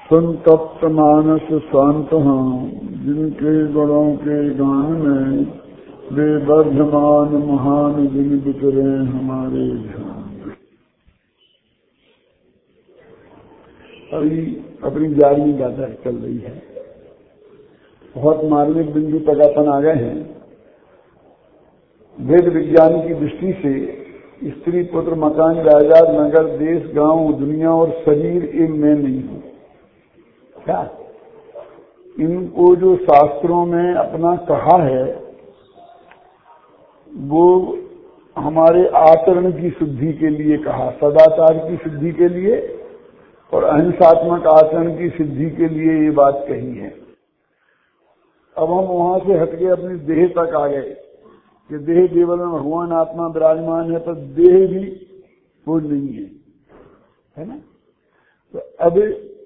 संतप्त मानस शांत जिनके गुणों के गान में वे वर्धमान महान जिन बितरे हमारे ध्यान। अभी अपनी 11वीं गाथा चल रही है। बहुत मार्मिक बिंदु तक अपन आ गए हैं। वेद विज्ञान की दृष्टि से स्त्री पुत्र मकान जायदाद नगर देश गांव दुनिया और शरीर एक मैं नहीं हूं। क्या इनको जो शास्त्रों में अपना कहा है वो हमारे आचरण की शुद्धि के लिए कहा, सदाचार की शुद्धि के लिए और अहिंसात्मक आचरण की सिद्धि के लिए ये बात कही है। अब हम वहां से हटके अपनी देह तक आ गए कि देह केवल में भगवान आत्मा विराजमान है, पर देह भी वो नहीं है ना। तो अब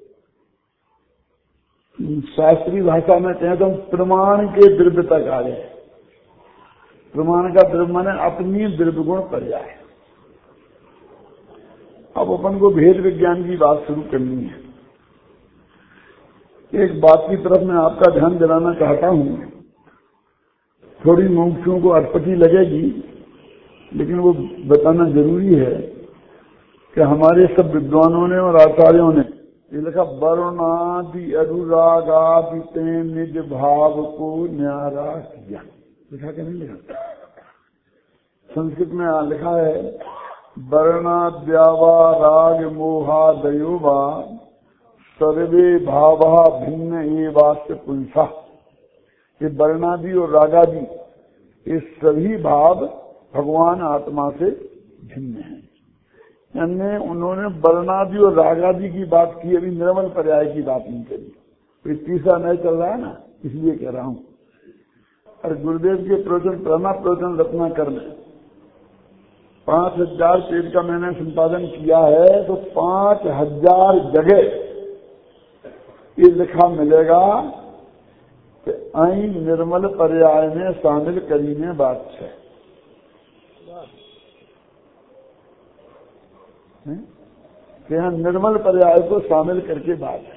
शास्त्रीय भाषा में कहें तो हम प्रमाण के द्रव्य तक आ गए। प्रमाण का द्रव्य माने अपनी द्रव्य गुण पर्याय। अब अपन को भेद विज्ञान की बात शुरू करनी है। एक बात की तरफ मैं आपका ध्यान दिलाना चाहता हूं, थोड़ी मुमुक्षुओं को अटपटी लगेगी लेकिन वो बताना जरूरी है कि हमारे सब विद्वानों ने और आचार्यों ने ये लिखा, वर्णादि अनुरागादि ते निज भाव को न्यारा किया। लिखा क्या नहीं लिखा? संस्कृत में लिखा है, वर्णाद्यावा राग मोहादयोवा सर्वे भावा भिन्न एवास्य पुंसा। ये वर्णादि और रागादि ये सभी भाव भगवान आत्मा से भिन्न हैं। यानी उन्होंने वर्णादि और रागादि की बात की, अभी निर्मल पर्याय की बात नहीं करी। तो तीसरा नया चल रहा है ना, इसलिए कह रहा हूं। और गुरुदेव के प्रवचन, परमा प्रवचन रत्नाकर में 5000 पेज का मैंने संपादन किया है, तो 5000 जगह ये लिखा मिलेगा कि आई निर्मल पर्याय में शामिल करीने बात है। कि यहाँ निर्मल पर्याय को शामिल करके बात है।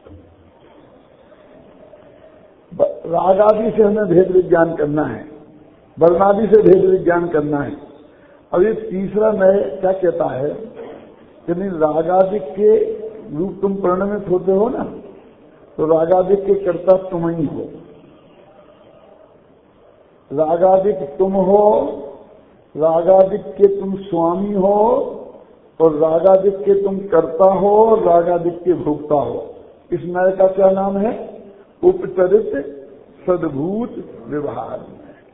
रागादि से हमें भेद विज्ञान करना है, वर्णादि से भेद विज्ञान करना है। अब ये तीसरा नए क्या कहता है कि नहीं, रागादि के रूप तुम परिणमित होते हो ना, तो रागादिक के कर्ता तुम ही हो। रागादिक तुम हो, रागादिक के तुम स्वामी हो और रागादिक के तुम कर्ता हो और रागादिक के भोक्ता हो। इस न्याय का क्या नाम है? उपचरित सद्भूत व्यवहार।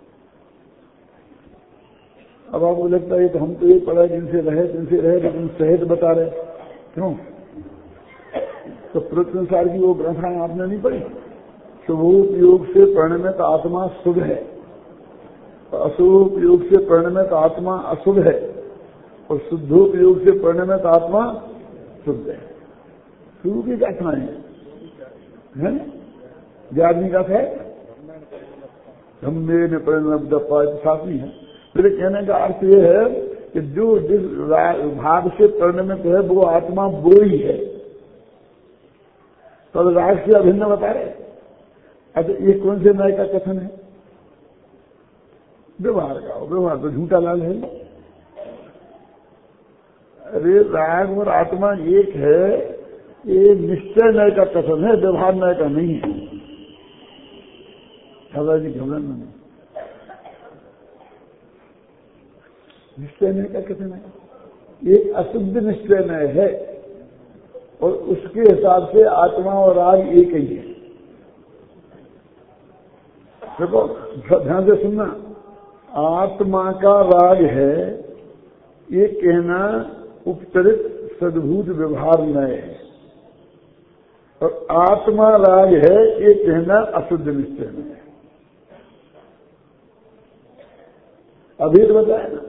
अब आपको लगता है कि हम तो ये पढ़ा जिनसे रहे लेकिन सहज बता रहे, क्यों? तो प्रत्युसार की वो ग्रंथाएं आपने नहीं पढ़ी? शुभोपयोग से परिणमित आत्मा शुभ है, अशुभोपयोग से परिणमित आत्मा अशुभ है और शुद्धोपयोग से परिणमित आत्मा शुद्ध है। शुरू की गाथाएं हैं, 11वीं गाथा है, धम्मे में परिणत साथी है। मेरे कहने का अर्थ ये है कि जो जिस भाव से परिणमित है वो आत्मा वो ही है। तो राग से अभिन्न बता रहे। अच्छा, ये कौन से न्याय का कथन है? व्यवहार का। व्यवहार तो झूठा लाल है। अरे राग और आत्मा एक है, ये निश्चय न्याय का कथन है, व्यवहार न्याय का नहीं है। जी घबराना नहीं, निश्चय न्याय का कथन है। एक अशुद्ध निश्चय न्याय है और उसके हिसाब से आत्मा और राग एक ही है। देखो ध्यान से सुनना, आत्मा का राग है ये कहना उपचरित सद्भूत व्यवहार नय है, और आत्मा राग है ये कहना अशुद्ध निश्चय में है। अभेद बताया ना।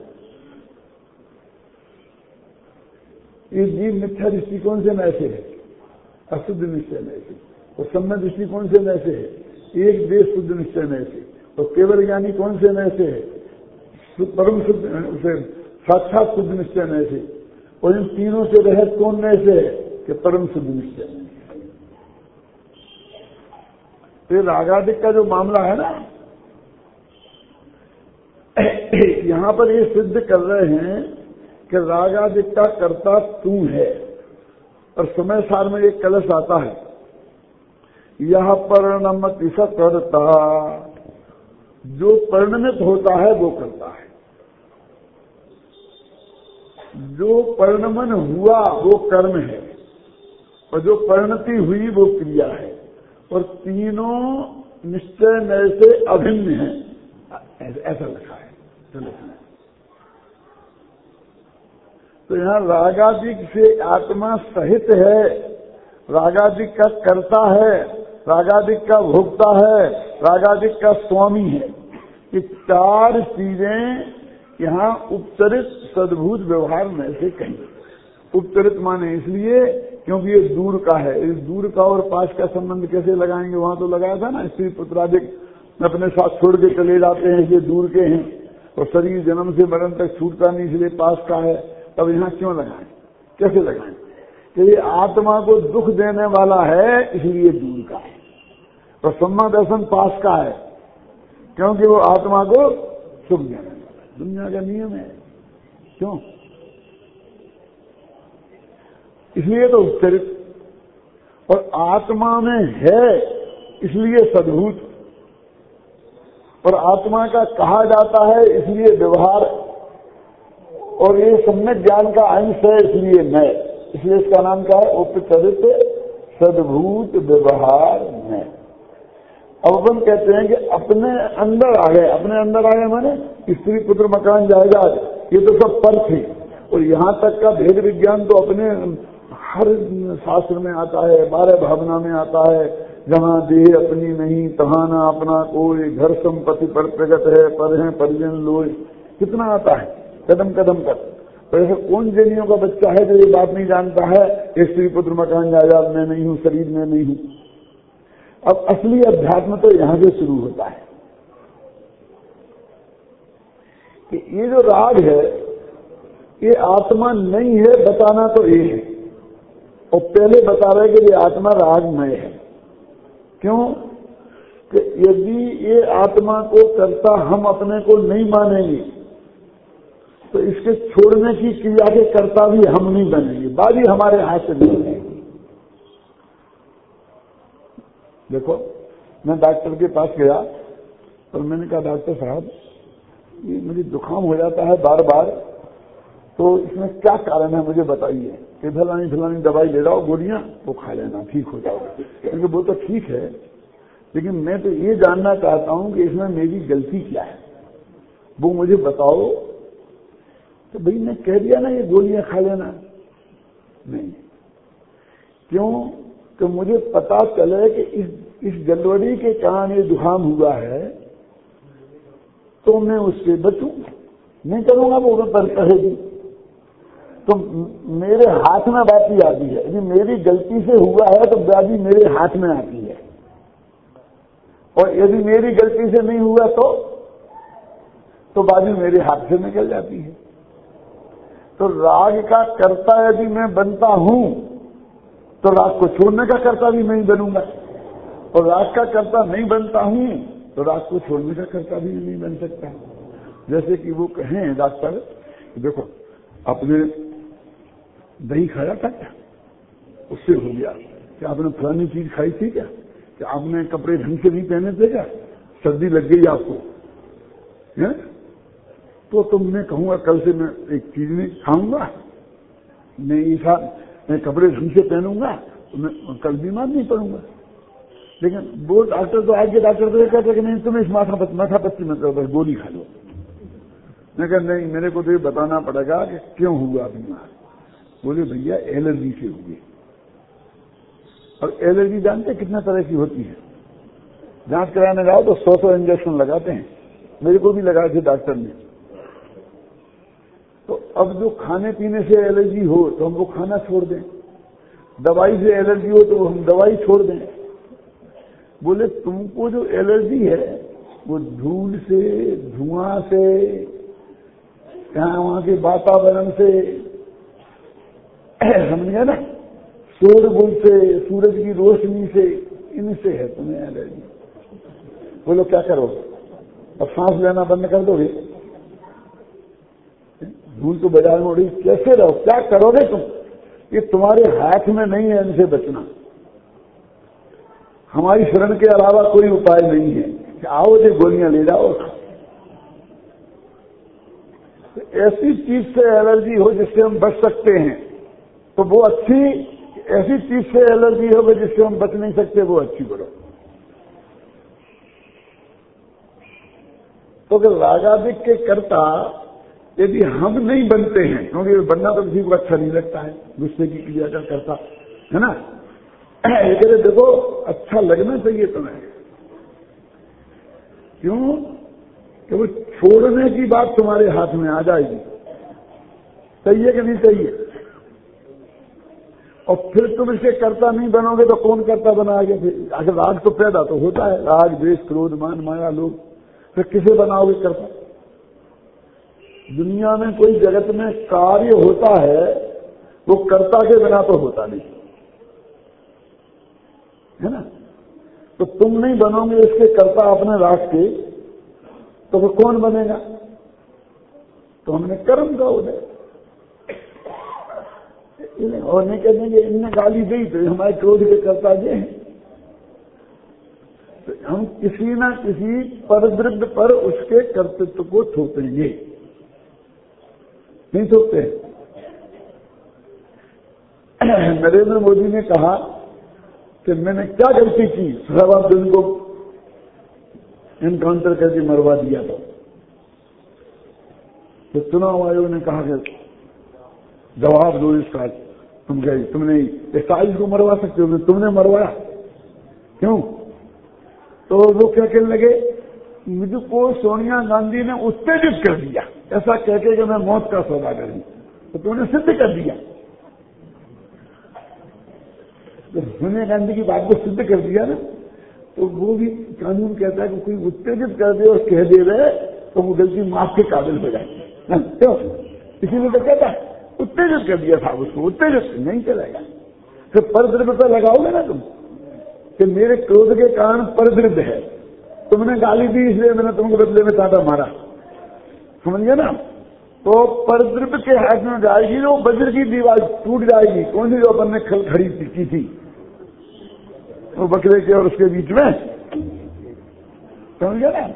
ये जीव मिथ्या दृष्टिकोण से नैसे है, अशुद्ध निश्चय नैसे, और सम्य दृष्टिकोण से नैसे है, एक देश शुद्ध निश्चय नैसे, और केवल ज्ञानी कौन से नैसे है? परम शुद्ध साक्षात शुद्ध निश्चय नैसे, और इन तीनों से रहत कौन नैसे है? कि परम शुद्ध निश्चय। तो रागादिक का जो मामला है ना, यहां पर ये सिद्ध कर रहे हैं कि रागादिक का कर्ता तू है। और समय सार में एक कलश आता है, यह परिणमति स कर्ता, जो परिणमित होता है वो करता है, जो परिणमन हुआ वो कर्म है, और जो परिणति हुई वो क्रिया है, और तीनों निश्चय नए से अभिन्न है, ऐसा लिखा है। चलो, तो यहां रागादिक से आत्मा सहित है, रागादिक का कर्ता है, रागादिक का भोक्ता है, रागादिक का स्वामी है। ये चार चीजें यहां उपचरित सद्भूत व्यवहार में से कहीं। उपचरित माने इसलिए क्योंकि ये दूर का है, इस दूर का और पास का संबंध कैसे लगाएंगे? वहां तो लगाया था ना, स्त्री पुत्रादिक अपने साथ छोड़ के चले जाते हैं, ये दूर के हैं, और शरीर जन्म से मरण तक छूटता नहीं, इसलिए पास का है। तब यहां क्यों लगाएं, कैसे लगाएं? कि ये आत्मा को दुख देने वाला है इसलिए दूर का है, और सम्मा दर्शन पास का है क्योंकि वो आत्मा को सुख देने वाला है। दुनिया का नियम है, क्यों? इसलिए तो उपचरित, और आत्मा में है इसलिए सद्भूत, और आत्मा का कहा जाता है इसलिए व्यवहार, और ये सम्यक ज्ञान का अंश है इसलिए मैं, इसलिए इसका नाम क्या है? उपचरित सद्भूत व्यवहार में। अब अपन कहते हैं कि अपने अंदर आ गए, अपने अंदर आ गए माने स्त्री पुत्र मकान जायदाद ये तो सब पर थे, और यहां तक का भेद विज्ञान तो अपने हर शास्त्र में आता है, 12 भावना में आता है। जहां देह अपनी नहीं तहां ना अपना कोई, घर संपत्ति पर प्रगट है, पर है परिजन लोय, कितना आता है कदम कदम पर। तो ऐसे कौन जनियों का बच्चा है जो ये बात नहीं जानता है स्त्री पुत्र मकान जायदाद में नहीं हूं, शरीर में नहीं हूं। अब असली अध्यात्म तो यहां से शुरू होता है कि ये जो राग है ये आत्मा नहीं है, बताना तो ये है, और पहले बता रहे कि ये आत्मा रागमय है। क्यों? कि यदि ये आत्मा को करता हम अपने को नहीं मानेंगे तो इसके छोड़ने की क्रिया के कर्ता भी हम नहीं बनेंगे, बाजी हमारे हाथ से नहीं बनेगी। देखो, मैं डॉक्टर के पास गया और मैंने कहा डॉक्टर साहब ये मुझे जुकाम हो जाता है बार बार, तो इसमें क्या कारण है मुझे बताइए। कि फलानी फलानी दवाई ले जाओ, गोलियां वो खा लेना, ठीक हो जाओगे। क्योंकि वो तो ठीक है, लेकिन मैं तो ये जानना चाहता हूं कि इसमें मेरी गलती क्या है, वो मुझे बताओ। तो भाई मैं कह दिया ना ये गोलियां खा लेना, नहीं। क्यों? तो मुझे पता चले कि इस गड़बड़ी के कारण ये जुकाम हुआ है, तो मैं उससे बचूं, नहीं करूंगा वो पर कहेगी। तो मेरे हाथ में बाती आती है, यदि मेरी गलती से हुआ है तो बाजी मेरे हाथ में आती है, और यदि मेरी गलती से नहीं हुआ तो बाजी मेरे हाथ से निकल जाती है। तो राग का कर्ता यदि मैं बनता हूं तो राग को छोड़ने का कर्ता भी मैं ही बनूंगा, और राग का कर्ता नहीं बनता हूं तो राग को छोड़ने का कर्ता भी नहीं बन सकता। जैसे कि वो कहें डॉक्टर, देखो आपने दही खाया था क्या, उससे हो गया। क्या आपने फलानी चीज खाई थी क्या, कि आपने कपड़े ढंग से नहीं पहने थे क्या, सर्दी लग गई आपको है? तो मैं कहूंगा कल से मैं एक चीज नहीं खाऊंगा, मैं कपड़े ढंग से पहनूंगा तो मैं कल बीमार नहीं पड़ूंगा। लेकिन वो डॉक्टर तो आज के डॉक्टर तो कहते हैं कि नहीं तुम्हें इस माथा पच्ची मत करो, बस गोली खा लो। मैं कहा नहीं, मेरे को तो ये बताना पड़ेगा कि क्यों हुआ बीमार। बोले भैया एलर्जी से हुई, और एलर्जी जानते कितना तरह की होती है। जांच कराने जाओ तो 100 इंजेक्शन लगाते हैं, मेरे को भी लगाए थे डॉक्टर ने। तो अब जो खाने पीने से एलर्जी हो तो हम वो खाना छोड़ दें, दवाई से एलर्जी हो तो हम दवाई छोड़ दें। बोले तुमको जो एलर्जी है वो धूल से, धुआं से, यहाँ वहां के वातावरण से, समझ ना, शोरगुल से, सूरज की रोशनी से, इनसे है तुम्हें एलर्जी। बोलो क्या करोगे? अब सांस लेना बंद कर दोगे? धूल तो बाजार में उड़ी, कैसे रहो, क्या करोगे तुम? ये तुम्हारे हाथ में नहीं है इनसे बचना। हमारी शरण के अलावा कोई उपाय नहीं है कि आओ ये गोलियां ले जाओ। तो ऐसी चीज से एलर्जी हो जिससे हम बच सकते हैं तो वो अच्छी, ऐसी चीज से एलर्जी हो जिससे हम बच नहीं सकते वो अच्छी करो। तो अगर रागादिक के कर्ता यदि हम नहीं बनते हैं, क्योंकि बनना तो किसी को अच्छा नहीं लगता है, गुस्से की क्रिया का कर्ता है ना, ये कहते देखो अच्छा लगना चाहिए तुम्हें। क्यों? कि वो छोड़ने की बात तुम्हारे हाथ में आ जाएगी। चाहिए कि नहीं चाहिए? और फिर तुम इसके कर्ता नहीं बनोगे तो कौन कर्ता बनाओगे? फिर अगर राग तो पैदा तो होता है, राग द्वेष क्रोध मान माया लोभ, फिर किसे बनाओगे कर्ता? दुनिया में कोई जगत में कार्य होता है वो कर्ता के बिना तो होता नहीं है ना। तो तुम नहीं बनोगे इसके कर्ता अपने राग के, तो फिर कौन बनेगा? तो हमने कर्म का उदय। और नहीं कहने के इनने गाली दी तो हमारे क्रोध के कर्ता ये हैं। तो हम किसी न किसी परद्रव्य पर उसके कर्तृत्व को थोपेंगे, नहीं थोपते? नरेंद्र मोदी ने कहा कि मैंने क्या गलती की, शराबाद को एनकाउंटर करके मरवा दिया तो चुनाव आयोग ने कहा कि जवाब दो इसका। तुम गए, तुमने 41 को मरवा सकते हो, तुमने मरवाया क्यों? तो वो क्या कहने लगे, मुझको सोनिया गांधी ने उत्तेजित कर दिया, ऐसा कहके कि मैं मौत का सौदा करूं, तो तुमने सिद्ध कर दिया। तो सोनिया गांधी की बात को सिद्ध कर दिया ना, तो वो भी कानून कहता है कि कोई उत्तेजित कर दे और कह दे रहे तो वो गलती माफ के काबिल हो जाए। क्यों? इसीलिए तो कहता है उत्तेजित कर दिया था उसको, उत्तेजित नहीं चलेगा। फिर परद्रव्य पर लगाओगे ना तुम कि मेरे क्रोध के कारण परद्रव्य है, तुमने गाली दी इसलिए मैंने तुमको बदले में चाटा मारा, समझ गया ना। तो परद्रव्य के हाथ में जाएगी तो वज्र की दीवार टूट जाएगी। कौन सी जो अपन ने खल खड़ी की थी वो बकरे के और उसके बीच में, समझ गया ना।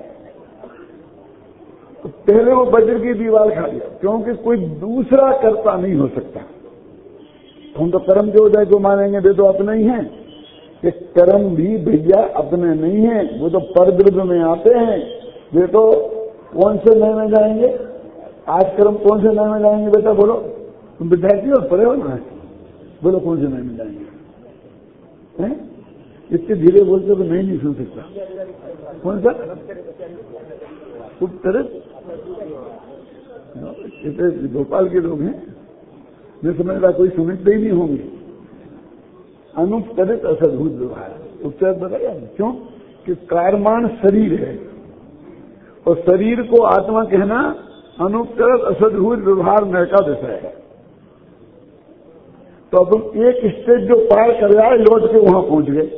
तो पहले वो वज्र की दीवार खा लिया, क्योंकि कोई दूसरा कर्ता नहीं हो सकता। हम तो कर्म के उदय को मानेंगे, वे तो अपने ही हैं। कि कर्म भी भैया अपने नहीं है, वो तो परद्रव्य में आते हैं। वे तो कौन से नए में जाएंगे? आज कर्म कौन से नए में जाएंगे बेटा बोलो? तुम विद्यार्थी हो, पढ़े हो ना, बोलो कौन से नए में जाएंगे? हैं? इतने धीरे बोलते तो मैं नहीं सुन सकता। कौन सा? उपचरित? इतने भोपाल के लोग हैं, मैं समझता कोई समझते ही नहीं होंगे। अनुपचरित असद्भुत व्यवहार, उपचरित बताया क्यों? कि कार्यमान शरीर है और शरीर को आत्मा कहना अनुपचरित असद्भुत व्यवहार नय का विषय है। तो अब तुम एक स्टेज जो पार कर आए लौट के वहां पहुंच गए,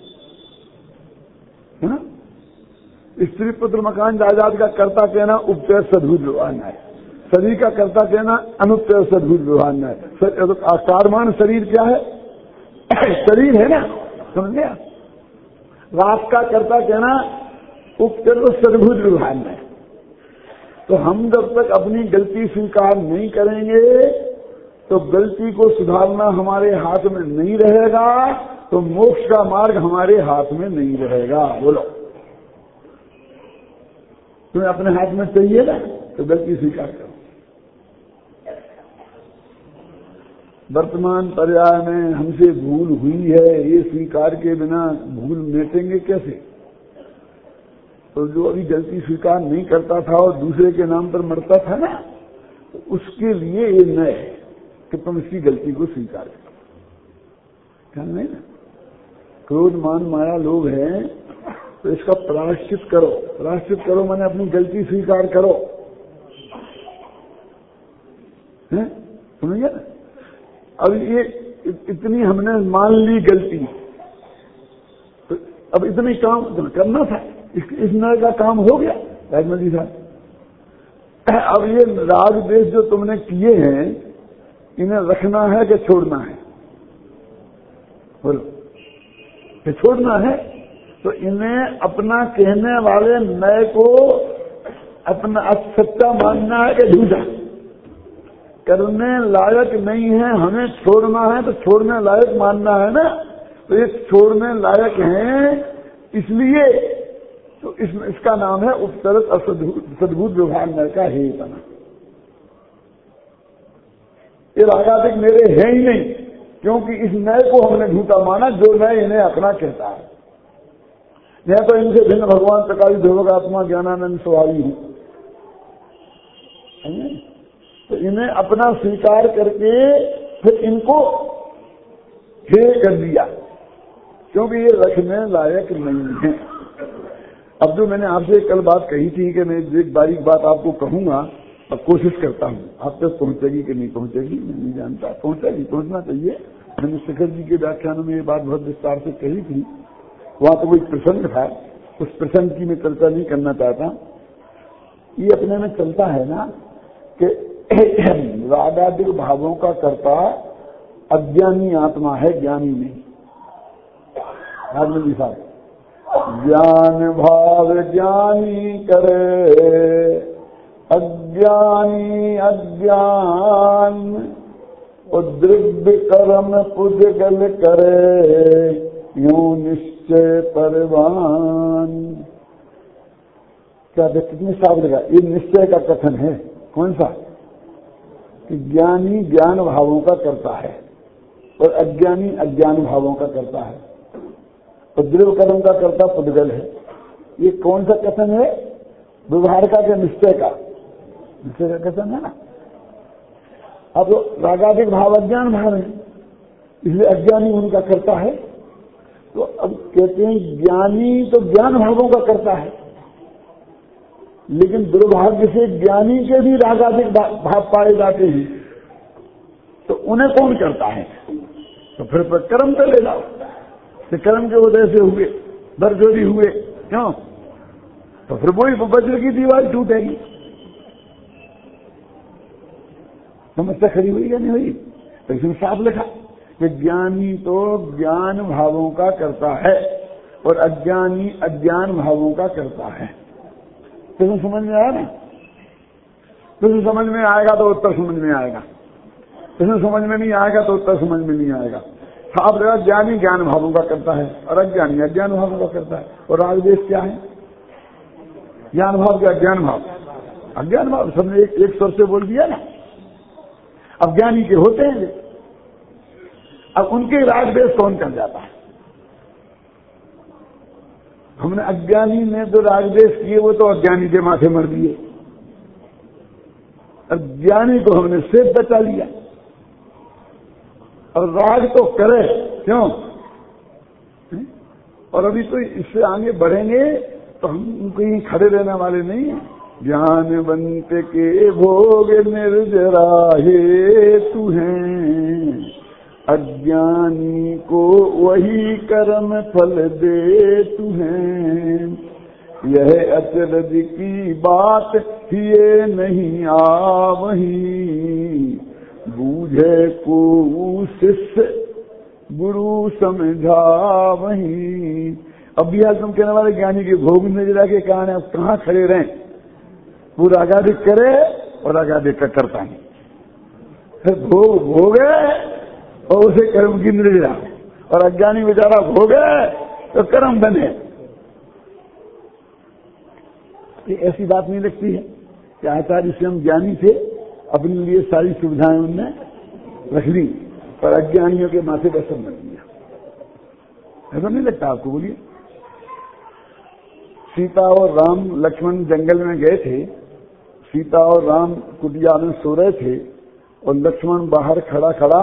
है ना। स्त्री पुत्र मकान जायदाद का कर्ता कहना उपचय सद्भुत व्यवहार है, शरीर का कर्ता कहना अनुपचय सद्भुत व्यवहार है। कार्यमान शरीर क्या है? शरीर है ना, समझ गया। रात का कर्ता कहना उपचय सद्भुत व्यवहार है। तो हम जब तक अपनी गलती स्वीकार नहीं करेंगे तो गलती को सुधारना हमारे हाथ में नहीं रहेगा, तो मोक्ष का मार्ग हमारे हाथ में नहीं रहेगा। बोलो, तुम्हें अपने हाथ में चाहिए ना, तो गलती स्वीकार करो। वर्तमान पर्याय में हमसे भूल हुई है, ये स्वीकार के बिना भूल मिटेंगे कैसे? तो जो अभी गलती स्वीकार नहीं करता था और दूसरे के नाम पर मरता था ना, तो उसके लिए ये नए है कि तुम इसकी गलती को स्वीकार करो। ख्याल नहीं ना? क्रोध मान माया लोग हैं तो इसका प्रायश्चित करो। प्रायश्चित करो माने अपनी गलती स्वीकार करो, हैं? समझिए ना। अब ये इतनी हमने मान ली गलती, तो अब इतनी काम करना था, इस नए का काम हो गया राजमल साहब। अब ये राग देश जो तुमने किए हैं, इन्हें रखना है कि छोड़ना है? बोलो, कि छोड़ना है? तो इन्हें अपना कहने वाले नए को अपना सच्चा मानना है कि झूठा? करने लायक नहीं है, हमें छोड़ना है तो छोड़ने लायक मानना है ना। तो ये छोड़ने लायक हैं, इसलिए तो इसका नाम है उपसर्ग सद्भूत व्यवहार नय का हेतना। ये रागादिक मेरे हैं ही नहीं, क्योंकि इस नय को हमने झूठा माना जो नय इन्हें अपना कहता है। मैं तो इनसे भिन्न भगवान प्रकाश देवगात्मा ज्ञानानंद स्वामी हूं, तो इन्हें अपना स्वीकार करके फिर इनको हे कर दिया, क्योंकि ये रखने लायक नहीं है। अब जो मैंने आपसे कल बात कही थी कि मैं एक बारीक बात आपको कहूंगा, अब कोशिश करता हूं, आप तक पहुंचेगी कि नहीं पहुंचेगी मैं नहीं जानता, पहुंचेगी, पहुंचना चाहिए। मैंने शिखर जी के व्याख्यान में ये बात बहुत विस्तार से कही थी, वहां तो कोई प्रसंग था, उस प्रसंग की मैं चर्चा नहीं करना चाहता। ये अपने में चलता है ना कि रागादिक भावों का कर्ता अज्ञानी आत्मा है, ज्ञानी नहीं। राजमल जी साहब, ज्ञान भाव ज्ञानी करे, अज्ञानी अज्ञान, द्रव्य कर्म पुद्गल करे, यूं निश्चय परवान। क्या कितने शब्द लगा? ये निश्चय का कथन है। कौन सा? कि ज्ञानी ज्ञान भावों का करता है और अज्ञानी अज्ञान भावों का करता है, और द्रव्य कर्म का कर्ता पुद्गल है। ये कौन सा कथन है? व्यवहार का क्या निश्चय का? निश्चय का कथन है ना। अब रागादिक भाव अज्ञान भाव है, इसलिए अज्ञानी उनका करता है। तो अब कहते हैं ज्ञानी तो ज्ञान भावों का करता है, लेकिन दुर्भाग्य से ज्ञानी के भी रागादिक भाव पाए जाते हैं, तो उन्हें कौन करता है? तो फिर कर्म पे ले जाओ, कि कर्म के वजह से हुए, बरजोरी हुए, क्यों? तो फिर वही वज्र की दीवार टूटेगी। समस्या खड़ी हुई या नहीं हुई? तो इसमें साफ लिखा कि ज्ञानी तो ज्ञान भावों का करता है और अज्ञानी अज्ञान भावों का करता है। तुम्हें समझ में आया ना? तुम्हें समझ में आएगा तो उत्तर समझ में आएगा, तुम्हें समझ में नहीं आएगा तो उत्तर समझ में नहीं आएगा। साफ लगा, ज्ञानी ज्ञान भावों का करता है और अज्ञानी अज्ञान भावों का करता है। और रागदेश क्या है? ज्ञान भाव क्या अज्ञान भाव? अज्ञान भाव। सबने एक स्वर से बोल दिया ना। अब ज्ञानी के होते हैं, अब उनके रागदेश कौन कर जाता है? हमने अज्ञानी ने जो रागदेश किए वो तो अज्ञानी के माथे मर दिए, अज्ञानी को हमने सेब बचा लिया। और राग तो करे, क्यों? और अभी तो इससे आगे बढ़ेंगे तो हम कहीं खड़े रहने वाले नहीं। ज्ञानवंत के भोग निर्जराहे तू हैं, अज्ञानी को वही कर्म फल दे तू हैं। यह अचरज की बात ये नहीं आवही, बूझे को शिष्य गुरु समझा वही। अब भी तुम कहने वाले ज्ञानी के भोग नजरा के कारण अब कहाँ खड़े रहें? पूरा आगादिक करे और आगादिक का करता नहीं, फिर भोग भोगे और उसे कर्म की निर्जरा, और अज्ञानी बेचारा भोगे तो कर्म बने। ये ऐसी बात नहीं लगती है कि आचार्य स्वयं ज्ञानी थे, अपने लिए सारी सुविधाएं उनने रख ली और अज्ञानियों के माथे पर सब रख दिया। ऐसा नहीं लगता आपको? बोलिए। सीता और राम लक्ष्मण जंगल में गए थे, सीता और राम कुटिया में सो रहे थे और लक्ष्मण बाहर खड़ा खड़ा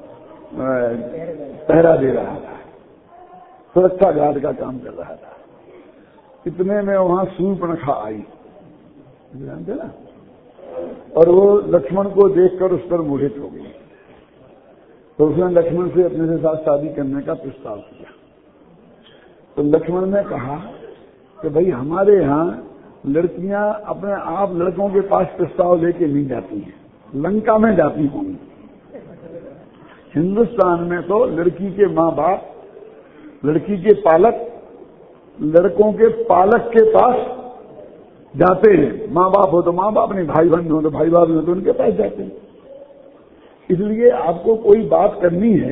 पहरा दे रहा था, सुरक्षा गार्ड का काम कर रहा था। इतने में वहां शूर्पणखा आई, जानते ना, और वो लक्ष्मण को देखकर उस पर मोहित हो गई। तो उसने लक्ष्मण से अपने साथ शादी करने का प्रस्ताव किया। तो लक्ष्मण ने कहा कि भाई हमारे यहाँ लड़कियां अपने आप लड़कों के पास प्रस्ताव लेके नहीं जाती हैं, लंका में जाती होंगी। हिंदुस्तान में तो लड़की के माँ बाप, लड़की के पालक लड़कों के पालक के पास जाते हैं। माँ बाप हो तो माँ बाप, नहीं भाई बहन हो तो भाई भाभी हो तो उनके पास जाते हैं। इसलिए आपको कोई बात करनी है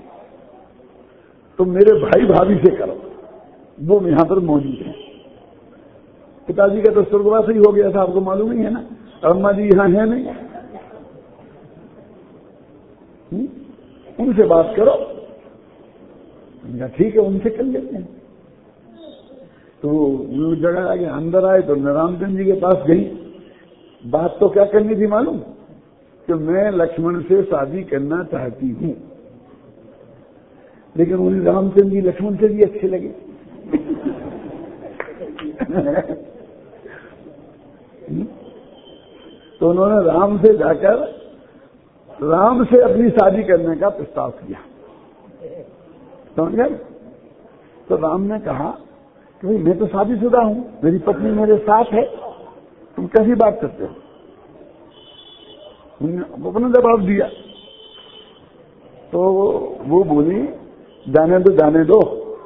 तो मेरे भाई भाभी से करो, वो यहां पर मौजूद है। पिताजी का तो स्वर्गवास ही हो गया था, आपको मालूम ही है ना। अम्मा जी यहां है नहीं, उनसे बात करो। ठीक है, उनसे कर लेते हैं। तो वो जगह आगे अंदर आए तो रामचंद्र जी के पास गई। बात तो क्या करनी थी मालूम, कि मैं लक्ष्मण से शादी करना चाहती हूं, लेकिन उन्हें रामचंद्र जी लक्ष्मण से भी अच्छे लगे। तो उन्होंने राम से जाकर राम से अपनी शादी करने का प्रस्ताव किया, समझ गए। तो राम ने कहा कि भाई मैं तो शादीशुदा हूं, मेरी पत्नी मेरे साथ है, तुम कैसी बात करते हो। उन्होंने अपना जवाब दिया। तो वो बोली, जाने दो जाने दो,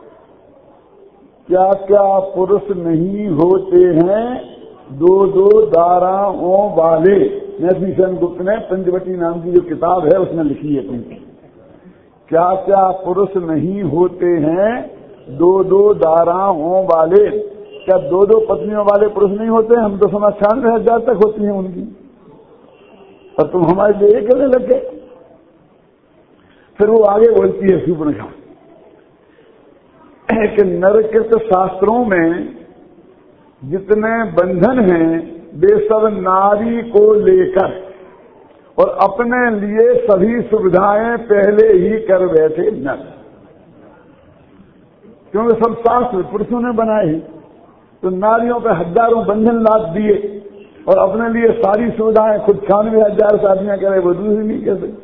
क्या क्या पुरुष नहीं होते हैं दो दो दाराओं वाले। नरसिंह गुप्त ने पंचवटी नाम की जो किताब है उसमें लिखी है तुमकी। क्या क्या पुरुष नहीं होते हैं दो दो दाराओं वाले। क्या दो दो पत्नियों वाले पुरुष नहीं होते हैं। हम तो समझ 96,000 तक होती हैं उनकी, और तुम हमारे लिए ये करने लग गए। फिर वो आगे बोलती है शूर्पणखा कि नरकृत शास्त्रों में जितने बंधन हैं वे सब नारी को लेकर और अपने लिए सभी सुविधाएं पहले ही कर बैठे नर। क्योंकि सब शास्त्र पुरुषों ने बनाए हैं, तो नारियों पे हजारों बंधन लाद दिए और अपने लिए सारी सुविधाएं खुद 96,000 शादियां करे, वो दूसरी नहीं कर सकती।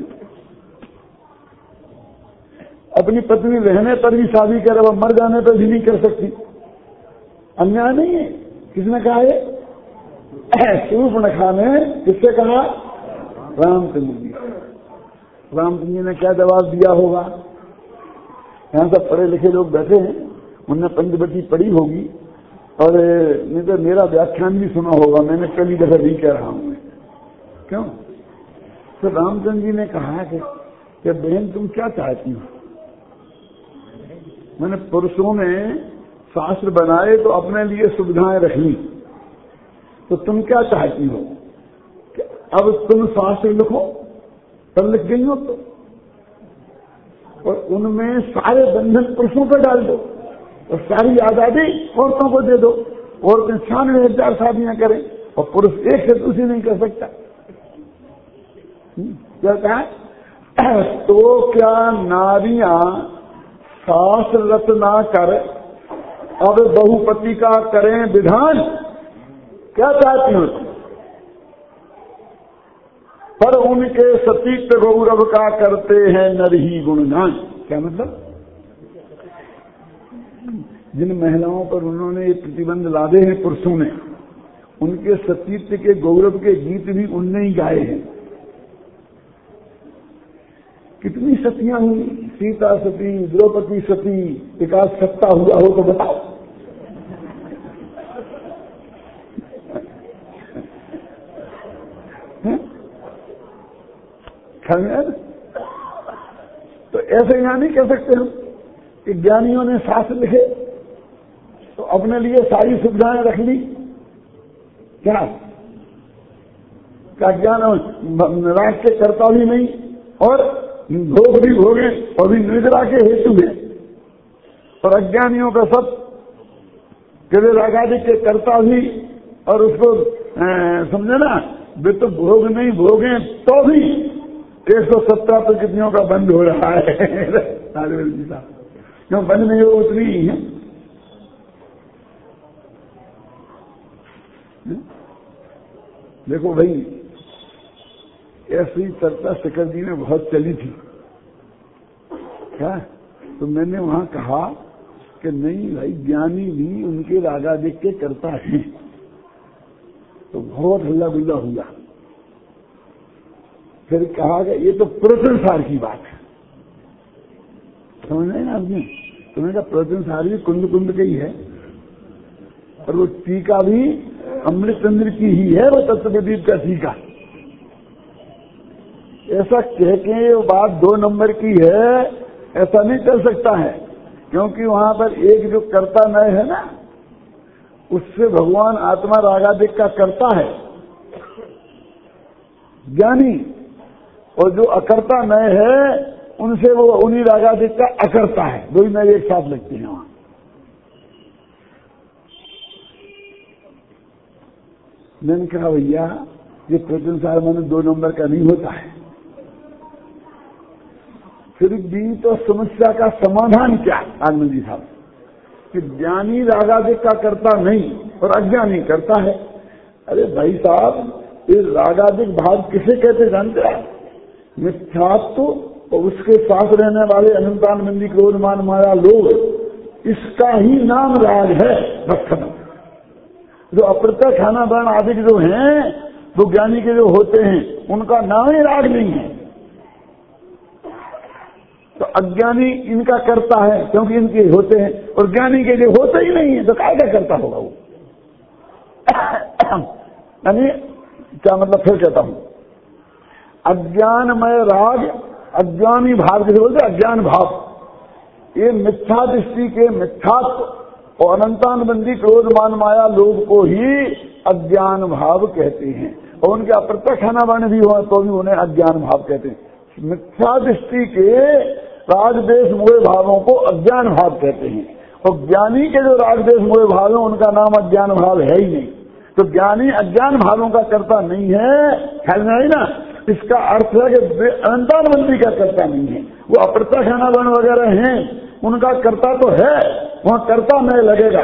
अपनी पत्नी रहने पर भी शादी करे, वो मर जाने पर भी नहीं कर सकती। अन्याय नहीं है। किसने कहा है? शूर्पणखा ने। किससे कहा? रामचंद्र जी। रामचंद्र जी ने क्या जवाब दिया होगा? यहां सब पढ़े लिखे लोग बैठे हैं, उनने पंचवटी पढ़ी होगी और नहीं तो मेरा व्याख्यान भी सुना होगा। मैंने पहली दफा नहीं कह रहा हूं। क्यों? तो रामचंद्र जी ने कहा कि बहन तुम क्या चाहती हो। मैंने पुरुषों ने शास्त्र बनाए तो अपने लिए सुविधाएं रख ली, तो तुम क्या चाहती हो कि अब तुम शास्त्र लिखो। पर लिख गई हो तो, और उनमें सारे बंधन पुरुषों पर डाल दो और सारी आजादी औरतों को दे दो। औरतें 96,000 शादियां करें और पुरुष एक से दूसरी नहीं कर सकता। क्या कहा? तो क्या नारियां शास्त्र रचना कर अब बहुपति का करें विधान। क्या चाहती हो तुम? पर उनके सतीत्व गौरव का करते हैं नर ही गुणगान। क्या मतलब? जिन महिलाओं पर उन्होंने प्रतिबंध लादे हैं पुरुषों ने, उनके सतीत्व के गौरव के गीत भी उनने ही गाए हैं। कितनी सतियां हुई? सीता सती, द्रौपदी सती, विकास सत्ता हुआ हो तो बताओ। तो ऐसे यहां नहीं कह सकते हम कि ज्ञानियों ने शास्त्र लिखे तो अपने लिए सारी सुविधाएं रख ली। क्या ज्ञान राज के करता भी नहीं और भोग भी भोगे और भी निद्रा के हेतु है, और अज्ञानियों का सब किले रागादि के करता भी और उसको समझे ना, वे तो भोग नहीं भोगे तो भी 117 प्रकृतियों का बंद हो रहा है। क्यों बंद नहीं हो? उतनी ही है। देखो भाई, ऐसी चर्चा शिखर जी में बहुत चली थी। क्या? तो मैंने वहां कहा कि नहीं भाई, ज्ञानी भी उनके रागादिक के करता है। तो बहुत हल्ला गुल्ला हुआ। फिर कहा कि ये तो प्रवचनसार की बात है। समझ रहे हैं आपने? तुमने कहा प्रवचनसार भी कुंद कुंद का ही है, और वो टीका भी अमृतचंद्र की ही है, वो तत्वदीप का टीका। ऐसा कह के वो बात 2 नंबर की है, ऐसा नहीं चल सकता है। क्योंकि वहां पर एक जो कर्ता नय है ना, उससे भगवान आत्मा रागादिक का करता है ज्ञानी, और जो अकर्ता नय है उनसे वो उन्हीं रागादिक का अकर्ता है। 2 ही नय एक साथ लगते हैं वहां। मैंने कहा भैया ये प्रवचनसार माने 2 नंबर का नहीं होता है। फिर भी तो समस्या का समाधान क्या आनंद जी साहब, कि ज्ञानी रागादिक का करता नहीं और अज्ञानी करता है। अरे भाई साहब, ये रागादिक भाव किसे कहते जानते हैं? मिथ्यात्व और उसके साथ रहने वाले अनंतानंदी क्रोध मान माया लोग, इसका ही नाम राग है। बस खत्म। जो अप्रत्यक्ष खाना वर्ण आदि जो हैं, वो ज्ञानी के जो होते हैं, उनका नाम ही राग नहीं है। तो अज्ञानी इनका करता है क्योंकि इनके होते हैं, और ज्ञानी के जो होते ही नहीं है तो क्या करता होगा वो? यानी क्या मतलब, फिर कहता हूं, अज्ञानमय राग, अज्ञानी भाव जैसे बोलते अज्ञान भाव, ये मिथ्या दृष्टि के मिथ्यात्व और अनंतानबंदी क्रोध मान माया लोग को ही अज्ञान भाव कहते हैं। और उनके अप्रत्यक्ष खाना वर्ण भी हो तो भी उन्हें अज्ञान भाव कहते हैं। मिथ्या दृष्टि के राग देश मोह भावों को अज्ञान भाव कहते हैं, और ज्ञानी के जो राग देश मोह भाव है उनका नाम अज्ञान भाव है ही नहीं। तो ज्ञानी अज्ञान भावों का करता नहीं है, ख्याल में आई ना? इसका अर्थ है कि अनंतानबंदी का करता नहीं है। वो अप्रत्यक्ष खाना वर्ण वगैरह हैं, उनका करता तो है, वहां करता नहीं लगेगा,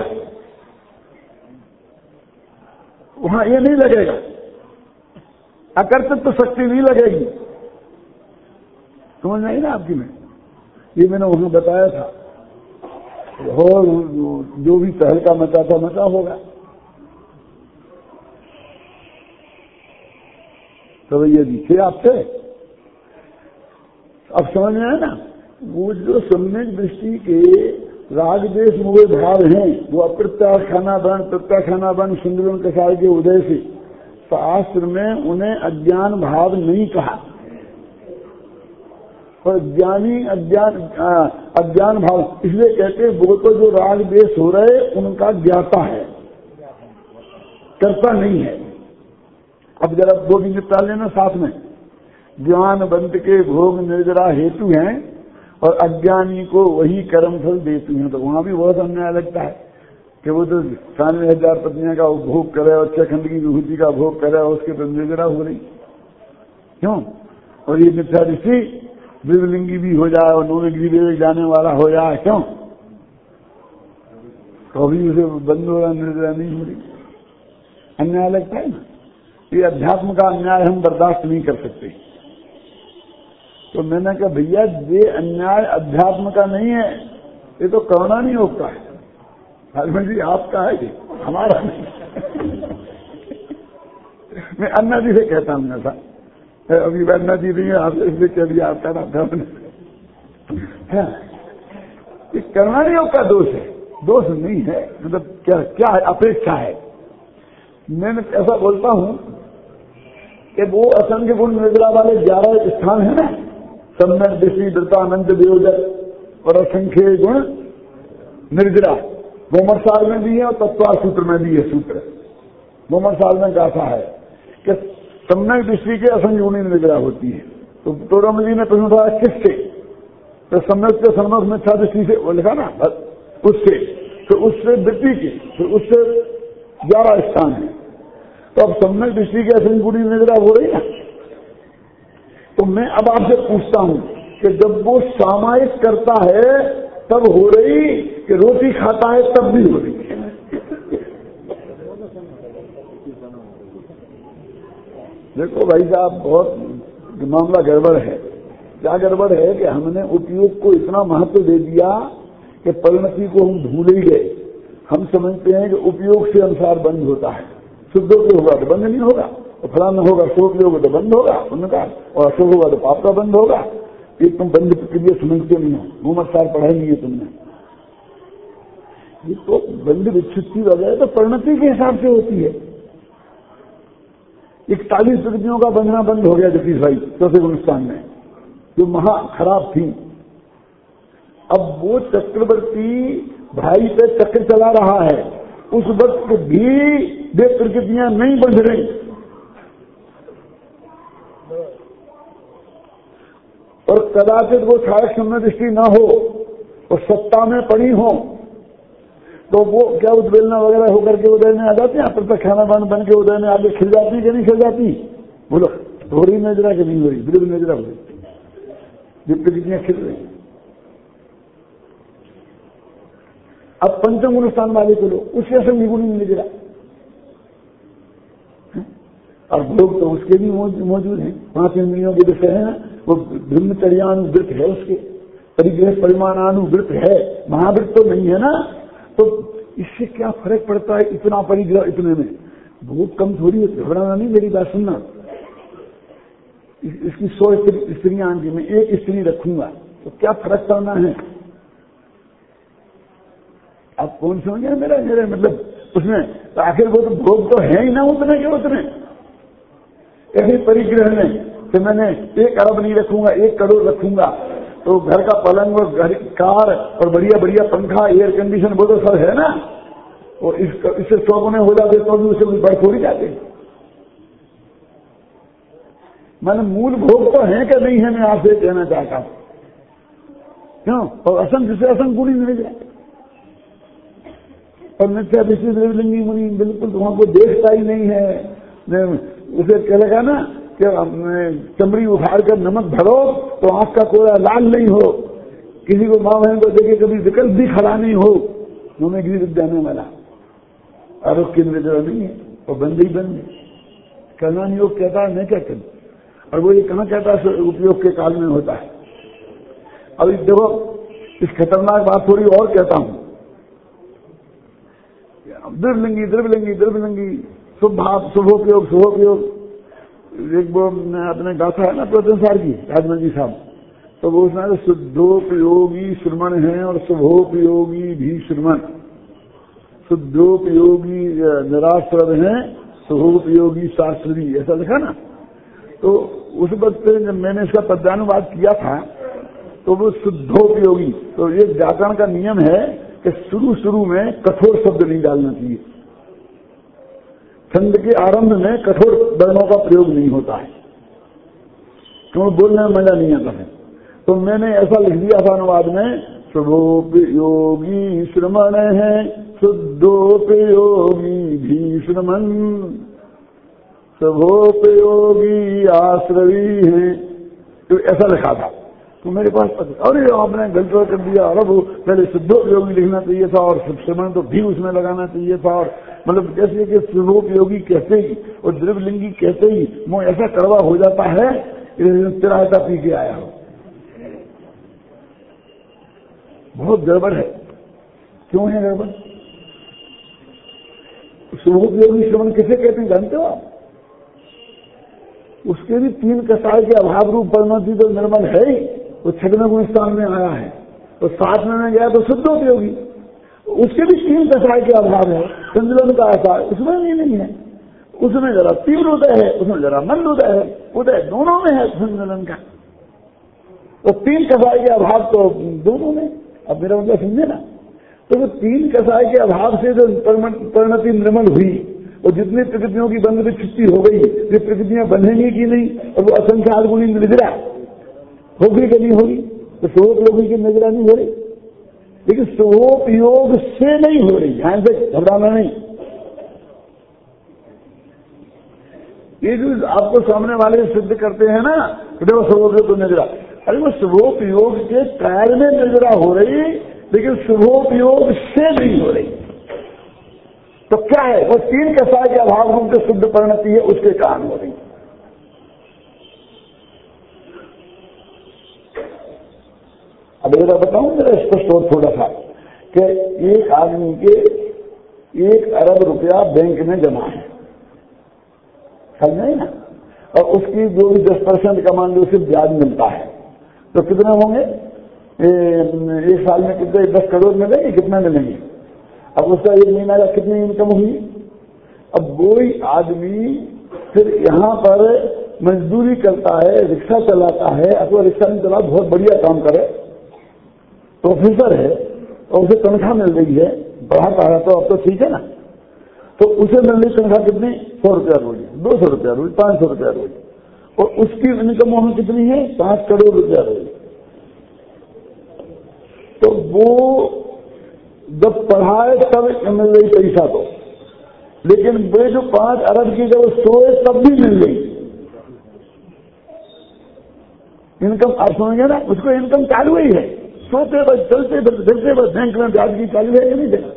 वहां ये नहीं लगेगा, अकर्तृत्व शक्ति नहीं लगेगी। समझ नहीं ना आपकी? में ये मैंने वहां बताया था, और जो भी तहलका मचा था मचा होगा। तो भैया दिखे आपसे, अब समझ में आया ना? वो जो सम्यक दृष्टि के राग देश मोह भाव हैं, वो अप्रत्याश खाना वर्ण प्रत्याश खाना वर्ण सुंदरम कसाय के उदय से शास्त्र में उन्हें अज्ञान भाव नहीं कहा, और ज्ञानी अज्ञान भाव इसलिए कहते वो तो जो राग देश हो रहे उनका ज्ञाता है, करता नहीं है। अब जरा 2 भी निपटा लेना साथ में। ज्ञान बंद के भोग निर्जरा हेतु हैं, और अज्ञानी को वही कर्म फल देती हैं। तो वहां भी बहुत अन्याय लगता है कि वो तो 96,000 पत्नियां का भोग करे और 6 खंड की विभूति का भोग करे और उसके तो निर्जरा हो रही, क्यों? और ये मिथ्या दृष्टि द्विलिंगी भी हो जाए और नौविग्री जाने वाला हो जाए, क्यों? कभी उसे बंद हो रहा, निर्जरा नहीं हो रही, अन्याय लगता है ना? ये अध्यात्म का अन्याय हम बर्दाश्त नहीं कर सकते। तो मैंने कहा भैया ये अन्याय अध्यात्म का नहीं है, ये तो करुणा नहीं होता है। हरमन जी आपका है, हमारा नहीं। मैं अन्ना जी से कहता हूं ऐसा, अभी अन्ना जी नहीं है, आपसे इसलिए कह दिया आपका नाम था। ये करुणा नहीं होता दोष है, दोष नहीं है, मतलब क्या है, अपेक्षा है। मैं ऐसा बोलता हूं कि वो असंख्य गुण निर्जरा वाले 11 स्थान है ना, सम्यक दृष्टि दृतानंद वियोजक और असंख्य गुण निर्जरा, गोमरसाल में भी है और तत्वार सूत्र में भी है। सूत्र गोमरसाल में गाथा है कि सम्यक दृष्टि के असंख्य गुण निर्जरा होती है। तो तोरम जी ने प्रश्न उठाया किससे? तो सम्यक के सम्यक मिथ्या दृष्टि से, वो लिखा ना, उससे, तो उससे वृत्ति के, तो उससे 11 स्थान है। तो अब सम्यक दृष्टि के असंख्य गुण निर्जरा हो रही है। तो मैं अब आपसे पूछता हूं कि जब वो सामायिक करता है तब हो रही, कि रोटी खाता है तब भी हो रही? देखो भाई साहब, बहुत मामला गड़बड़ है। क्या गड़बड़ है कि हमने उपयोग को इतना महत्व दे दिया कि परिणति को हम भूल ही गए। हम समझते हैं कि उपयोग से अनुसार बंद होता है, शुद्धोपयोग होगा तो बंद नहीं होगा, और फलाना होगा शुभोपयोग तो बंद होगा उनका, और अशुभ होगा तो पाप का बंद होगा। ये तुम बंद प्रक्रिया समझते नहीं हो, मुमत्सार पढ़ाई नहीं है तुमने। ये तो बंद विच्छित्ति वगैरह तो परिणति के हिसाब से होती है। 41 प्रकृतियों का बंधना बंद हो गया जगदीश भाई चौथे गुणस्थान में, जो महा खराब थी। अब वो चक्रवर्ती भाई पे चक्र चला रहा है, उस वक्त भी वे प्रकृतियां नहीं बंध रही, और कदाचित वो छाया शून्य दृष्टि न हो और सत्ता में पड़ी हो तो वो क्या उद्वेलना वगैरह होकर के उदय में आ जाती है, प्रत्यक्ष खानापान बन के उदय में आगे खिल जाती है कि नहीं खिल जाती? बोलो, हो रही नजरा कि नहीं हो रही? बिल्कुल नजरा हो रही, जब प्रकृतियां खिल रही। अब पंचम गुण स्थान वाले को लो, उसके असर निगुणी नजरा, और भोग तो उसके भी मौजूद हैं, 5 इंद्रियों के विषय है ना, वो ब्रह्मचर्यानुवृत है, उसके परिग्रह परिमाणानुवृत है, महावृत तो नहीं है ना। तो इससे क्या फर्क पड़ता है इतना परिग्रह इतने में? भोग कम थोड़ी है, घबराना नहीं, मेरी बात सुनना। इसकी 100 स्त्रियां आएंगी, मैं एक स्त्री रखूंगा तो क्या फर्क पड़ना है? आप कौन समझे मेरा मतलब उसमें तो आखिर वो तो भोग तो है ही ना उतने के उतने। ऐसे परिग्रह में तो मैंने 1 अरब नहीं रखूंगा, 1 करोड़ रखूंगा, तो घर का पलंग और घर कार और बढ़िया बढ़िया पंखा एयर कंडीशन वो तो सब है ना, और इससे 100 गुने हो जाते तो भी उसे बढ़ थोड़ी जाते। मैंने मूल भोग तो है कि नहीं है, मैं आपसे कहना चाहता हूं, क्यों? और असंख्य से असंख्य गुणी मिल जाए। और नित्या विशेष द्रव्यलिंगी मुनि बिल्कुल तुमको देखता ही नहीं है, उसे कह लगा ना कि चमड़ी उखाड़ कर नमक भरो तो आंख का कोरा लाल नहीं हो, किसी को मां बहन को देखे कभी विकल्प भी खड़ा नहीं हो, उन्हें गिर जाने वाला आरोप केंद्र जो नहीं है, और बंद ही बंद करना नहीं योग कहता है, मैं क्या करूं? और वो ये कहां कहता है उपयोग के काल में होता है। अब देखो, इस खतरनाक बात थोड़ी और कहता हूं, द्रव्यलिंगी द्रव्यलिंगी द्रव्यलिंगी शुभ भाव शुभोपयोग। एक वो अपने गाथा है ना प्रतंसार की राजमल जी साहब, तो वो उसमें शुद्धोपयोगी श्रमण है और शुभोपयोगी भी श्रमण। शुद्धोपयोगी निराश्रद है, शुभोपयोगी शास्त्री, ऐसा लिखा ना। तो उस वक्त जब मैंने इसका पद्यानुवाद किया था तो वो शुद्धोपयोगी, तो ये व्याकरण का नियम है कि शुरू में कठोर शब्द नहीं डालना चाहिए, छंद के आरंभ में कठोर वर्णों का प्रयोग नहीं होता है, क्योंकि बोलने में मजा नहीं आता है। तो मैंने ऐसा लिख दिया था अनुवाद में, शुभोपयोगी श्रमण है शुद्धोपयोगी भी श्रमण, शुभोपयोगी आश्रवी है, तो ऐसा लिखा था। तो मेरे पास अरे आपने गलत कर दिया, अरे वो पहले शुद्धोपयोगी लिखना चाहिए था और श्रमण तो भी उसमें लगाना चाहिए था, और मतलब जैसे कि शुभोपयोगी कहते ही और द्रव्यलिंगी कहते ही मुंह ऐसा कड़वा हो जाता है, तिरायता पी के आया हो, बहुत गड़बड़ है। क्यों है गड़बड़? शुभोपयोगी श्रवण किसे कहते हैं जानते हो आप? उसके भी 3 कसाय के अभाव रूप परिणति तो निर्मल है ही, वो 6वें गुण स्थान में आया है, तो 7वें में गया तो शुद्धोपयोगी, उसके भी 3 कसाय के अभाव है। संतुलन का ऐसा उसमें नहीं है, उसमें जरा तीव्र उदय है, उसमें जरा मंद उदय है, उदय दोनों में है संतुलन का, तो 3 कसाय के अभाव तो दोनों में। अब मेरा मतलब समझे ना, तो वो 3 कसाय के अभाव से जो परिणति निर्मल हुई और जितनी प्रकृतियों की बंध विच्छित्ति हो गई, ये प्रकृतियां बंधेंगी कि नहीं, और वो असंख्यात गुणी निजरा होगी कि नहीं होगी? तो शुभोपयोगी की निजरा नहीं हो रही, लेकिन शुभोपयोग से नहीं हो रही, ध्यान से घबराना नहीं। ये जो आपको सामने वाले सिद्ध करते हैं ना, देखो शुभोपयोग तो निजरा, अरे वो शुभोपयोग के कार्य में निजरा हो रही, लेकिन शुभोपयोग से नहीं हो रही। तो क्या है? वो 3 कसाय के अभाव रूप से शुद्ध परिणति है, उसके कारण हो रही। अब एक बार बताऊं मेरा स्पष्ट और थोड़ा सा, कि एक आदमी के 1 अरब रुपया बैंक में जमा है, समझे ना, और उसकी जो भी 10% का मान लो उसे ब्याज मिलता है, तो कितने होंगे? एक साल में कितने 10 करोड़ मिलेंगे, कितना मिलेंगे? अब उसका 1 महीना का कितनी इनकम हुई? अब वही आदमी फिर यहाँ पर मजदूरी करता है, रिक्शा चलाता है, अथवा रिक्शा नहीं चला, बहुत बढ़िया काम करे, प्रोफेसर है और उसे तनख्वाह मिल रही है, पढ़ाता है, तो अब तो ठीक है ना, तो उसे मिल रही तनख्वाह कितनी? 100 रुपया रोज, 200 रुपया रोज, 500 रुपया रोज, और उसकी इनकम वहां कितनी है? 5 करोड़ रुपया रोज। तो वो जब पढ़ाए तब मिल रही पैसा, तो लेकिन वे जो 5 अरब की जब सोए तब भी मिल गई इनकम। आप सुनेंगे ना, उसको इनकम चालू ही है, सोते बस, चलते बस, देखते बस, बैंक में ब्याज की चालू है कि नहीं देना।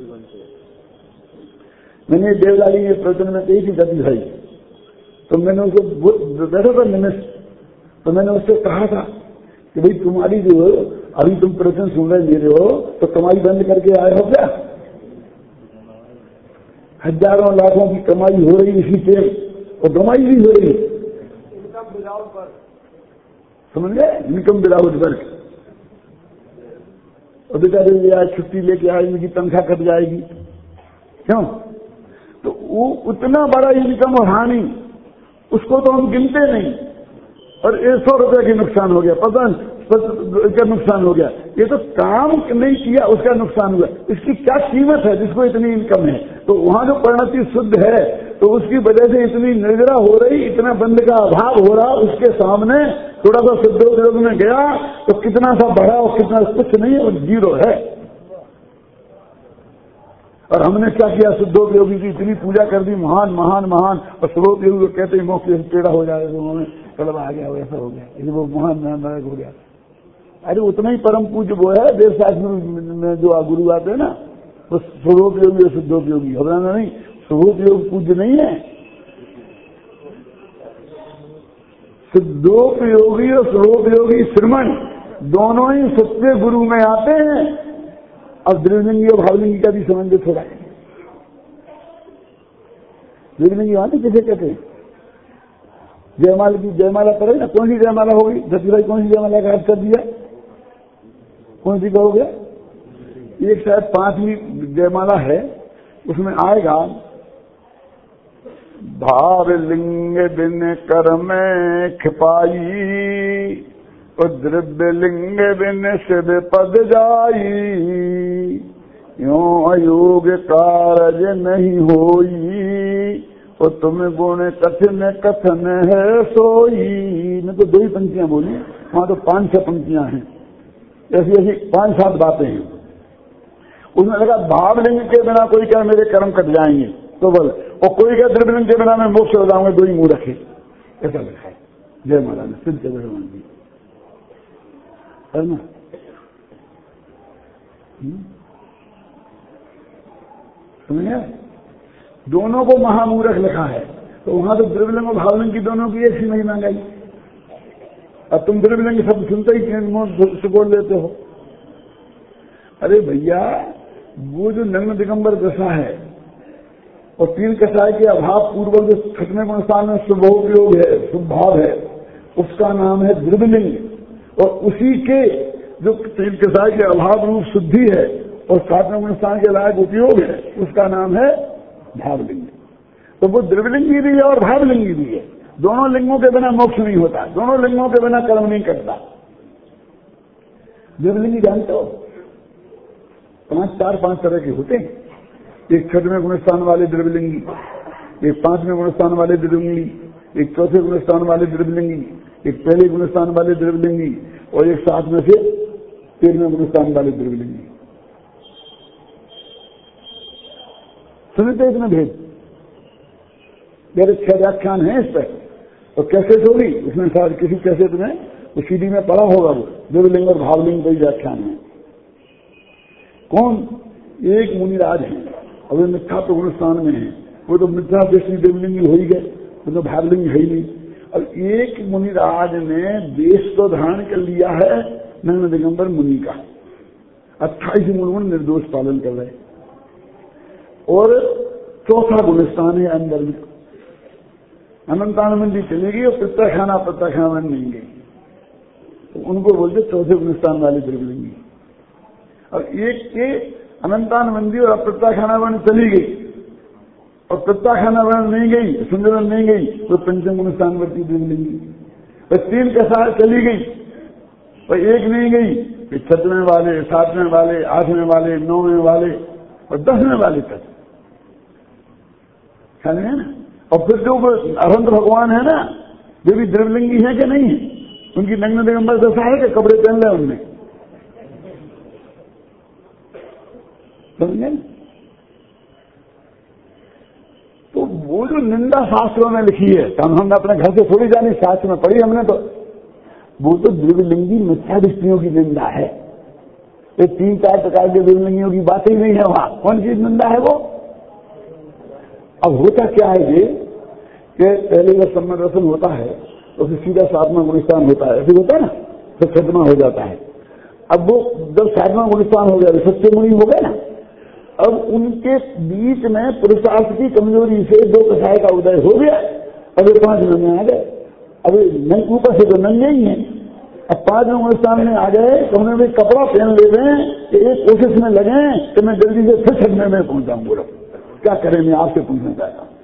मैंने देवलाली के प्रवचन में कही थी गति भाई, तो मैंने उसको बैठा था निमिष, तो मैंने उससे कहा था कि भाई तुम्हारी जो अभी तुम प्रवचन सुन रहे मेरे हो, तो कमाई बंद करके आए हो क्या? हजारों लाखों की कमाई हो रही इसी से, और कमाई भी हो रही, इनकम विदाउट वर्क, समझ गए? Income without work. और बेचारे आज छुट्टी लेके आएगी, उनकी तनख्वाह कट जाएगी, क्यों? तो वो उतना बड़ा इनकम और हानि, उसको तो हम गिनते नहीं, और 100 रुपये की नुकसान हो गया, 50 का नुकसान हो गया, ये तो काम नहीं किया उसका नुकसान हुआ। इसकी क्या कीमत है जिसको इतनी इनकम है? तो वहां जो परिणति शुद्ध है, तो उसकी वजह से इतनी निर्जरा हो रही, इतना बंद का अभाव हो रहा, उसके सामने थोड़ा सा शुद्धोद्योग में गया तो कितना सा बढ़ा और कितना कुछ नहीं है, और 0 है। और हमने क्या किया? शुद्धोपयोगी की इतनी पूजा कर दी, महान महान महान, और शुद्धोपयोगी को कहते ही मोक्ष टेढ़ा हो जाएगा, उन्होंने कलम आ गया, वैसा हो गया, इसलिए वो महान नायक हो गया। अरे उतना ही परम पूज्य वो है, देवशास्त्र में जो गुरु आते हैं ना, वो शुद्धोपयोगी और शुद्धोपयोगी, घबराना नहीं, शुद्धोपयोग पूज्य नहीं है, शुद्धोपयोगी और शुद्धोपयोगी श्रमण दोनों ही सत्य गुरु में आते हैं। अब द्विलिंगी और भावलिंगी का भी संबंध थोड़ा है। द्विलिंगी आते किसे कहते हैं? जयमाला की जयमाला पड़े ना, कौन सी जयमाला होगी? दत्तीभाई कौन सी जयमाला का अर्थ कर दिया? कौन सी कहोगे? एक शायद 5वीं जयमाला है, उसमें आएगा भाव लिंग बिन कर में खिपाई, और द्रव्य लिंग बिन शिव पद जाई, यों अयोग कारज नहीं होई, और तुम गुण कथन कथन है सोई। मैं तो 2 ही पंक्तियां बोली, वहां तो 5-6 पंक्तियां हैं, ऐसी ऐसी 5-7 बातें हैं। उसमें लगा भावलिंग के बिना कोई क्या मेरे कर्म कट जाएंगे, तो बोले, और कोई क्या द्रव्यलिंग के बिना मैं मोक्ष हो जाऊंगा, 2 ही मुंह रखे, ऐसा लिखा है जयमाला में, सिद्ध भगवान जी, है ना? समझे? दोनों को महामूर्ख लिखा है, तो वहां तो द्रव्यलिंग और भावलिंग की दोनों की एक सी महिमा गई। अब तुम द्रव्यलिंग सब सुनते ही सुबोल लेते हो। अरे भैया, वो जो नग्न दिगंबर दशा है और 3 कषाय के अभाव पूर्वक जो छठवें गुणस्थान में शुभोपयोग है, शुभ भाव है, उसका नाम है द्रव्यलिंग, और उसी के जो 3 कषाय के अभाव रूप शुद्धि है और 7वें गुणस्थान के लायक उपयोग है, उसका नाम है भावलिंग। तो वो द्रव्यलिंगी भी है और भावलिंगी भी है। दोनों लिंगों के बिना मोक्ष नहीं होता, दोनों लिंगों के बिना कर्म नहीं करता। द्रव्यलिंगी जानते हो? 5 तरह के होते हैं। एक 6वें गुणस्थान वाले द्रव्यलिंगी, एक 5वें गुणस्थान वाले द्रव्यलिंगी, एक 4थे गुणस्थान वाले द्रव्यलिंगी, एक पहले गुणस्थान वाले द्रव्यलिंगी, और एक 7 में से 13वें गुणस्थान वाले द्रव्यलिंगी। सुनते इतना भेद? मेरे 6 व्याख्यान हैं इस पर, और कैसेट होगी उसमें, शायद किसी कैसेट में वो सीडी में पड़ा होगा, वो द्रव्यलिंग और भावलिंग कई व्याख्यान है। कौन? एक मुनिराज हैं, और वे मिथ्या तो गुणस्थान में है, वो तो मिथ्या दृष्टि द्रव्यलिंगी हो ही गए, वो तो भावलिंग है ही नहीं। अब एक मुनिराज ने देश को धारण कर लिया है नग्न दिगंबर मुनि का। 28 मूल निर्दोष पालन कर रहे। और चौथा गुणस्थान है अंदर में, अनंतानंदी चलेगी और प्रत्याखाना बन नहीं गई, तो उनको बोलते चौथे गुणस्थान वाले द्रव्यलिंगी। और एक के अनंतानंदी और अप्रत्याखाना बन चली गई और प्रत्याखाना बन नहीं गई, सुंदरन नहीं गई, तो पंचम गुणस्थान वर्ती द्रव्यलिंगी। और 3 कसार चली गई और एक नहीं गई, फिर 6वें वाले, 7वें वाले, 8वें वाले, 9वें वाले और 10वें वाले तक ख्याल है ना। और फिर जो अरहंत भगवान है ना, वे भी द्रव्यलिंगी है कि नहीं है? उनकी नग्न दिगंबर दशा है कि कपड़े पहन ले उनमें, समझे? तो वो जो निंदा शास्त्रों में लिखी है, हमने अपने घर से थोड़ी जानी, शास्त्र में पढ़ी हमने, तो वो तो द्रव्यलिंगी मिथ्या दृष्टियों की निंदा है। ये 3-4 प्रकार के द्रव्यलिंगियों की बात ही नहीं है वहां। कौन सी निंदा है वो? अब होता क्या है ये कि पहले जब सम्मत रसन होता है तो फिर सीधा 7वां गुणस्थान होता है, ऐसे होता है ना, फिर 7वां हो जाता है। अब वो जब 7वां गुणस्थान हो गया, सच्चे मुनि हो गए ना, अब उनके बीच में पुरुषार्थ की कमजोरी से 2 कसाय का उदय हो गया। अब ये 5 नंगे आ गए, अब ऊपर से तो नंगे ही हैं। अब 5वें गुणस्थान में आ गए तो उन्हें भी कपड़ा पहन ले रहे कि एक कोशिश में लगे कि मैं जल्दी से फिर 6वें में पहुंच जाऊं। बोलो क्या करें, मैं आपसे पूछना चाहता हूं,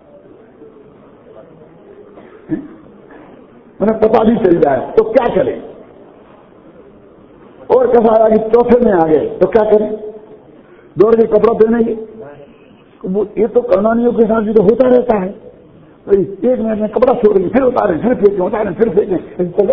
उन्हें पता भी चल जाए तो क्या करें। और कसाय आगे 4थे में आ गए तो क्या करें, दौड़ के कपड़ा पहनेंगे। वो ये तो कर्णानियों के साथ भी तो होता रहता है, तो 1 मिनट में कपड़ा छोड़ेंगे, फिर उतारें, फिर फेंकें, उतारें, फिर फेंकें, चले।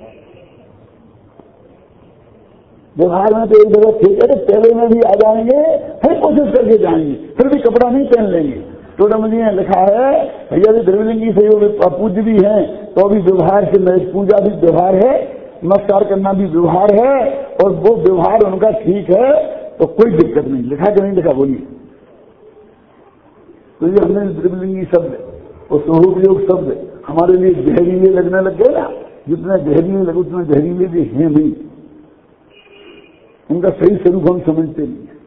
व्यवहार में तो एक जगह फेंके तो पहले में भी आ जाएंगे, फिर कोशिश करके जाएंगे, फिर भी कपड़ा नहीं पहन लेंगे। टोडम जी ने लिखा है, भैया भी द्रव्यलिंगी से पूज्य भी हैं तो भी व्यवहार से, पूजा भी व्यवहार है, नमस्कार करना भी व्यवहार है, और वो व्यवहार उनका ठीक है तो कोई दिक्कत नहीं। लिखा कि नहीं लिखा, बोलिए। तो ये हमने द्रव्यलिंगी शब्द और स्वरूपयोग शब्द हमारे लिए जहरीले लगने लग गए ना, जितने जहरीले लगे उतने जहरीले भी हैं नहीं, उनका सही स्वरूप हम समझते नहीं है।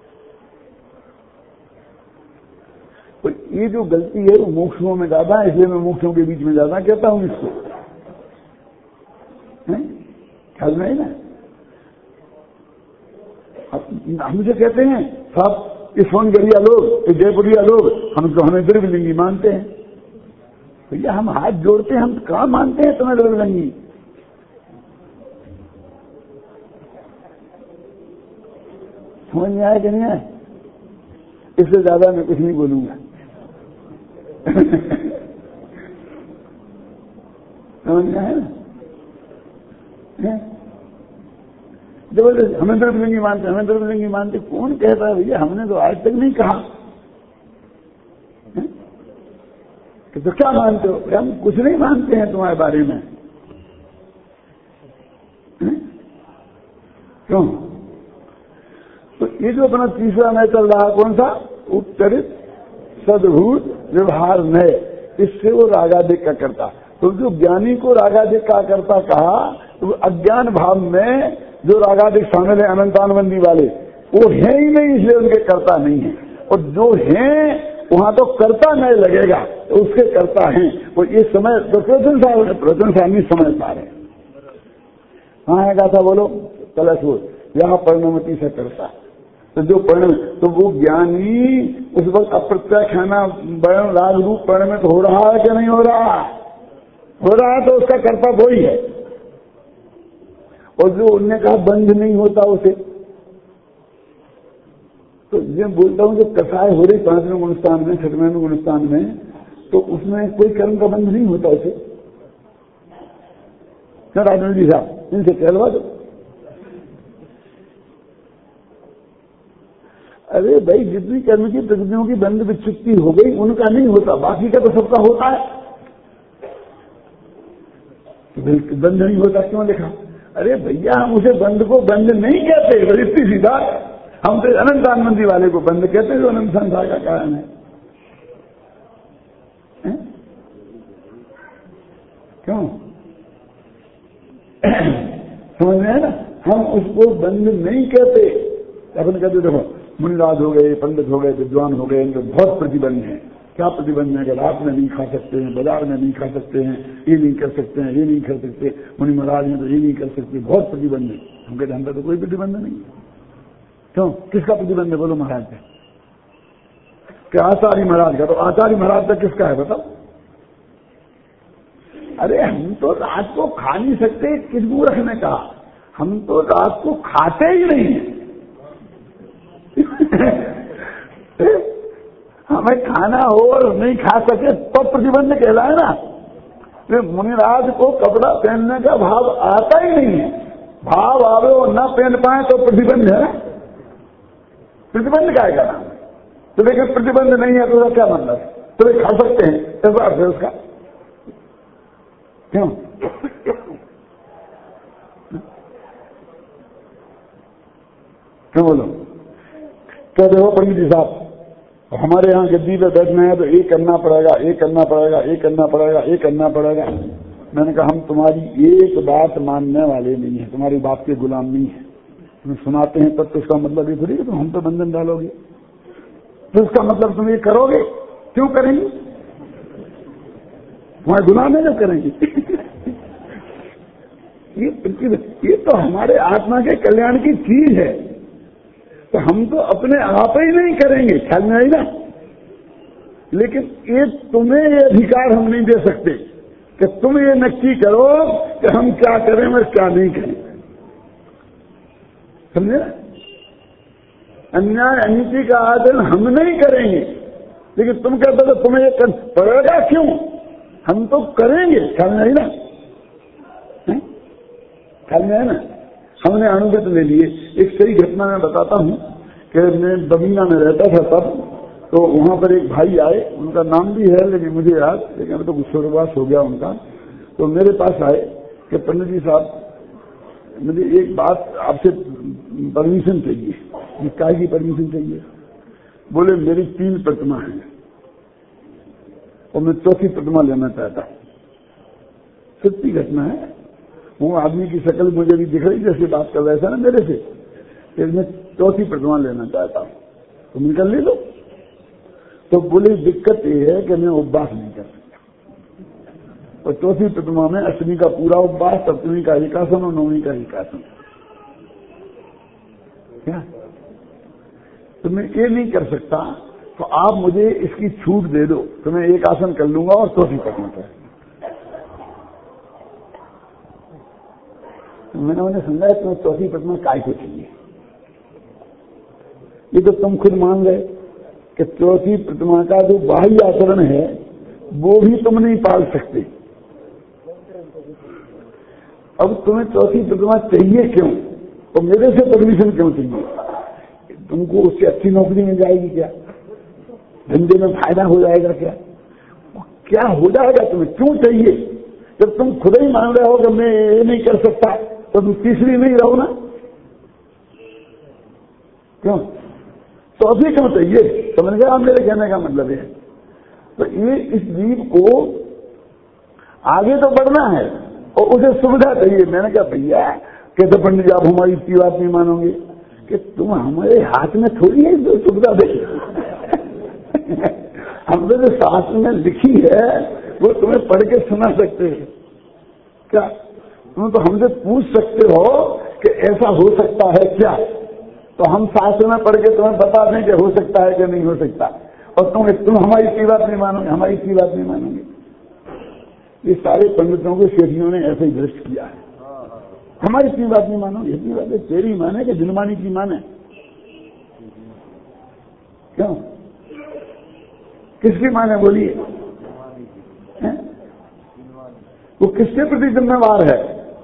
तो ये जो गलती है वो मोक्षों में ज्यादा है, इसलिए मैं मोक्षों के बीच में ज्यादा कहता हूं इसको, ख्याल में है ना। हमसे कहते हैं साहब इस सोनगढ़िया लोग, इस जयपुरिया लोग, हम तो हमें द्रव्यलिंगी मानते हैं। भैया हम हाथ जोड़ते हैं, हम कहां मानते हैं तुम्हें द्रव्यलिंगी? समझ में आया कि नहीं आया? इससे ज्यादा मैं कुछ नहीं बोलूंगा। समझ में आया ना? जबरदस्त हमें द्रव्यलिंगी मानते, हमें द्रव्यलिंगी मानते। कौन कहता है भैया? हमने तो आज तक नहीं कहा। कि तो क्या मानते हो? हम कुछ नहीं मानते हैं तुम्हारे बारे में। क्यों? तो ये जो अपना तीसरा नय चल रहा, कौन सा? उत्तरित सद्भूत व्यवहार नय, इससे वो रागादिक का करता। तो जो ज्ञानी को रागादिक का करता कहा, तो अज्ञान भाव में जो रागादिक शामिल है अनंतानबंदी वाले, वो है ही नहीं, इसलिए उनके कर्ता नहीं है। और जो हैं वहां तो कर्ता नहीं लगेगा, तो उसके कर्ता हैं। वो ये समय प्रवचन स्वामी समझ पा रहे। कहाँ है गाथा? बोलो कलश वो यहाँ परिणमति से करता। तो जो परिणम, तो वो ज्ञानी उस वक्त अप्रत्याख्याना वर्ण राग रूप परिणमित हो रहा है कि नहीं हो रहा? हो रहा है, तो उसका कर्ता वही है। और जो उनने कहा बंध नहीं होता उसे, तो ये बोलता हूं जो कसाय हो रही 5वें गुणस्थान में, 6वें गुणस्थान में, तो उसमें कोई कर्म का बंध नहीं होता उसे। क्या राजेंद्र जी साहब, इनसे कहलवा दो। अरे भाई, जितनी कर्म की प्रकृतियों की बंध विच्छुक्ति हो गई उनका नहीं होता, बाकी का तो सबका होता है। बंध नहीं होता क्यों लिखा? अरे भैया, हम उसे बंध को बंध नहीं कहते, बस इतनी सीधा। हम तो अनंतानबंदी वाले को बंध कहते हैं, जो अनंत संसार का कारण है। क्यों? समझ में है ना? हम उसको बंध नहीं कहते, अपन कहते देखो मुनिराज हो गए, पंडित हो गए, विद्वान हो गए, इनके बहुत प्रतिबंध है। क्या प्रतिबंध है कि रात में नहीं खा सकते हैं, बाजार में नहीं खा सकते हैं, ये नहीं कर सकते हैं, ये नहीं कर सकते, मुनि महाराज हैं तो ये नहीं कर सकते, बहुत प्रतिबंध है। हम कहते हम तो कोई प्रतिबंध नहीं है। क्यों, किसका प्रतिबंध है बोलो महाराज का? क्या आचार्य महाराज का? तो आचार्य महाराज का किसका है बताओ? अरे हम तो रात को खा नहीं सकते, किस मूर्ख ने कहा? हम तो रात को खाते ही नहीं है। हमें खाना हो और नहीं खा सके तो प्रतिबंध कहलाए ना। मुनिराज को कपड़ा पहनने का भाव आता ही नहीं है, भाव आवे और न पहन पाए तो प्रतिबंध है ना। प्रतिबंध क्या है? तो देखिए प्रतिबंध नहीं है तो क्या मतलब? तो वे खा सकते हैं, ऐसा अर्थ है उसका। क्यों? क्यों बोलो? क्या देखो पंडित जी साहब, हमारे यहाँ गद्दी पे बैठना है तो ये करना पड़ेगा, ये करना पड़ेगा, ये करना पड़ेगा, ये करना पड़ेगा। मैंने कहा हम तुम्हारी एक बात मानने वाले नहीं है, तुम्हारी बात के गुलाम नहीं है। तुम सुनाते हैं तब तो उसका मतलब ये थोड़ी कि तुम हम पे बंधन डालोगे, तो उसका मतलब तुम ये करोगे। क्यों करेंगे? तुम्हारे गुलाम है जब करेंगे। ये तो हमारे आत्मा के कल्याण की चीज है, तो हम तो अपने आप ही नहीं करेंगे, ख्याल में आई ना। लेकिन ये तुम्हें ये अधिकार हम नहीं दे सकते कि तुम ये नक्की करो कि हम क्या करें और क्या नहीं करें, समझे? अन्याय अनीति का आदर हम नहीं करेंगे, लेकिन तुम कहते हो तुम्हें ये कर पड़ेगा। क्यों? हम तो करेंगे, ख्याल में आई ना। ख्याल में है ना। हमने अनुभव ले लिए। एक सही घटना मैं बताता हूं कि मैं बबीना में रहता था तब, तो वहां पर एक भाई आए, उनका नाम भी है लेकिन मुझे याद, लेकिन अभी तो स्वर्गवास हो गया उनका। तो मेरे पास आए कि पंडित जी साहब, मुझे एक बात आपसे परमिशन चाहिए। काय की परमिशन चाहिए? बोले मेरी 3 प्रतिमा है और मैं 4थी प्रतिमा लेना चाहता हूं। सच्ची घटना है। वो आदमी की शक्ल मुझे भी दिख रही जैसे बात कर रहा था ना मेरे से, फिर मैं 4थी प्रतिमा लेना चाहता हूं, तुम निकल ले लो। तो बोले दिक्कत ये है कि मैं उपवास नहीं कर सकता, और 4थी प्रतिमा में 8वीं का पूरा उपवास, 7वीं का एकासन और 9वीं का एकासन। क्या तो मैं ये नहीं कर सकता, तो आप मुझे इसकी छूट दे दो, तो मैं एक आसन कर लूंगा और 4थी प्रतिमा कर। मैंने उन्हें समझाया तुम्हें 4थी प्रतिमा काय को चाहिए? ये तो तुम खुद मान गए कि 4थी प्रतिमा का जो बाह्य आचरण है वो भी तुम नहीं पाल सकते। अब तुम्हें 4थी प्रतिमा चाहिए क्यों? तो मेरे से परमिशन क्यों चाहिए? तुमको उससे अच्छी नौकरी मिल जाएगी क्या? धंधे में फायदा हो जाएगा क्या? क्या हो जाएगा? तुम्हें क्यों चाहिए? जब तुम खुद ही मान रहे हो कि मैं ये नहीं कर सकता, तो तुम तीसरी नहीं रहो ना। क्यों? तो अभी क्यों चाहिए? समझ गया आप मेरे कहने का मतलब है? तो ये इस जीव को आगे तो बढ़ना है और उसे सुविधा चाहिए। मैंने कहा भैया, कहते पंडित जी आप हमारी इतनी बात नहीं मानोगे कि तुम हमारे हाथ में थोड़ी है जो सुविधा दे। हमने जो शास्त्र में लिखी है वो तुम्हें पढ़ के सुना सकते हैं क्या? तुम तो हमसे पूछ सकते हो कि ऐसा हो सकता है क्या, तो हम शास्त्र में पढ़ के तुम्हें बता दें कि हो सकता है कि नहीं हो सकता, और तुम हमारी इतनी बात नहीं मानोगे, हमारी इतनी बात नहीं मानोगे। ये सारे पंडितों को शेखियों ने ऐसे ही दृष्ट किया है। हमारी इतनी बात नहीं मानोगे, इतनी बात तेरी माने कि दिलमानी की माने? क्यों? किसकी माने बोलिए? वो किसके प्रति जिम्मेवार है?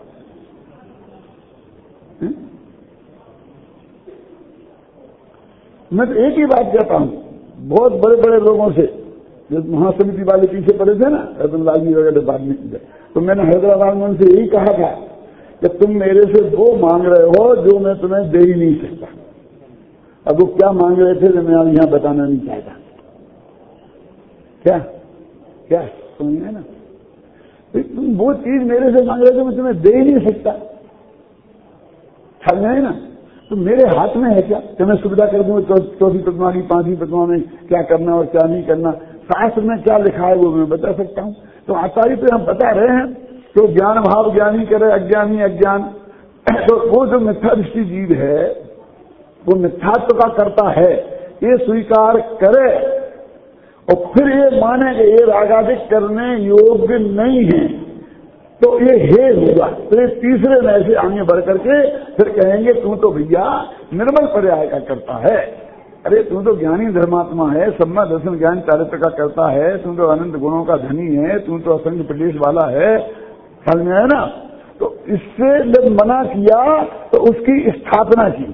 मैं तो एक ही बात कहता हूं बहुत बड़े बड़े लोगों से, जो महासमिति वाले पीछे पड़े थे ना, रतनलाल जी वगैरह बाद में, तो मैंने हैदराबाद में उनसे यही कहा था कि तुम मेरे से वो मांग रहे हो जो मैं तुम्हें दे ही नहीं सकता। अब वो क्या मांग रहे थे जो मैं यहां बताना नहीं चाहता। क्या क्या समझे ना? तुम वो चीज मेरे से मांग रहे थे मैं तुम्हें दे ही नहीं सकता, समझे ना? तो मेरे हाथ में है क्या कि मैं सुविधा कर दूं चौथी प्रतिमा की 5वीं प्रतिमा में क्या करना और क्या नहीं करना। शास्त्र में क्या लिखा है वो मैं बता सकता हूं। तो आचार्य तो हम बता रहे हैं तो ज्ञान भाव ज्ञानी करे अज्ञानी अज्ञान। तो वो जो मिथ्या दृष्टि जीव है वो मिथ्यात्व का करता है, ये स्वीकार करे और फिर ये माने कि ये रागादिक करने योग्य नहीं है, तो ये हे होगा। तो ये तीसरे में से आगे बढ़ करके फिर कहेंगे तू तो भैया निर्मल पर्याय का करता है। अरे तू तो ज्ञानी धर्मात्मा है, सम्मा दर्शन ज्ञान चारित्र का करता है, तू तो अनंत गुणों का धनी है, तू तो असंख्य प्रदेश वाला है, समझ में है ना। तो इससे जब मना किया तो उसकी स्थापना की।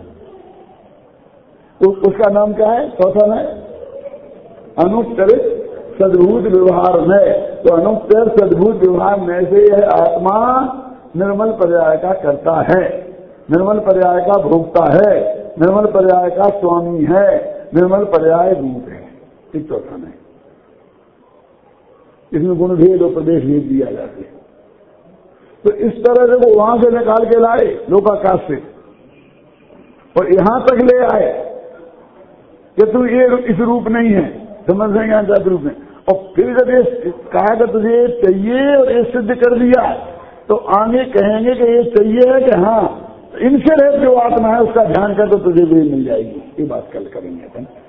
तो उसका नाम क्या है? चौथा है अनुत्तरित सद्भूत व्यवहार में। तो अनुत्तर सद्भूत व्यवहार में से यह आत्मा निर्मल पर्याय का करता है, निर्मल पर्याय का भोगता है, निर्मल पर्याय का स्वामी है, निर्मल पर्याय रूप है। ठीक चौथा नहीं, इसमें गुण भेद और प्रदेश भेद दिया जाते हैं। तो इस तरह से वो वहां से निकाल के लाए लोकाकाश से और यहां तक ले आए कि तू ये इस रूप नहीं है, समझ रहे हैं जात रूप में। और फिर जब ये कहा कि तुझे चाहिए और ये सिद्ध कर दिया तो आगे कहेंगे कि ये चाहिए है कि हाँ, इनसे रहित जो आत्मा है उसका ध्यान कर तो तुझे भी मिल जाएगी। ये बात कल करेंगे अपन।